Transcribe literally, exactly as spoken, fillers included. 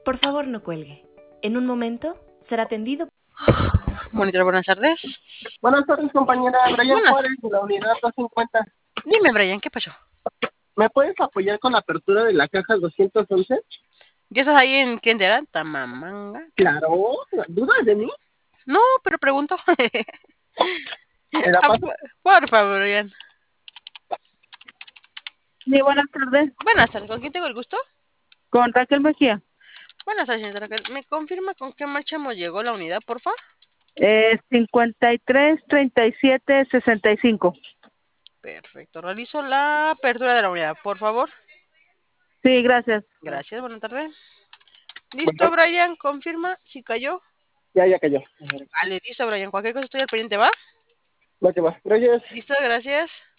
Por favor, no cuelgue. En un momento será atendido. Monitor, buenas tardes. Buenas tardes, compañera. Brian Buenas. Juárez, de la unidad doscientos cincuenta. Dime, Brian, ¿qué pasó? ¿Me puedes apoyar con la apertura de la caja doscientos once? ¿Ya estás ahí en cliente era? Tamamanga. Claro, ¿dudas de mí? No, pero pregunto. ¿Te la Ah, paso? por, por favor, Brian. Sí, buenas tardes. Buenas tardes, ¿con quién tengo el gusto? Con Raquel Mejía. Buenas tardes, señorita Raquel. ¿Me confirma con qué marcha hemos llegó la unidad, porfa? Eh, cincuenta y tres, treinta y siete, sesenta y cinco. Perfecto. Realizo la apertura de la unidad, por favor. Sí, gracias. Gracias, buenas tardes. Listo, Bueno. Brian, confirma si cayó. Ya, ya cayó. Vale, listo, Brian. Cualquier cosa estoy al pendiente, ¿va? Va que va. Gracias. Listo, gracias.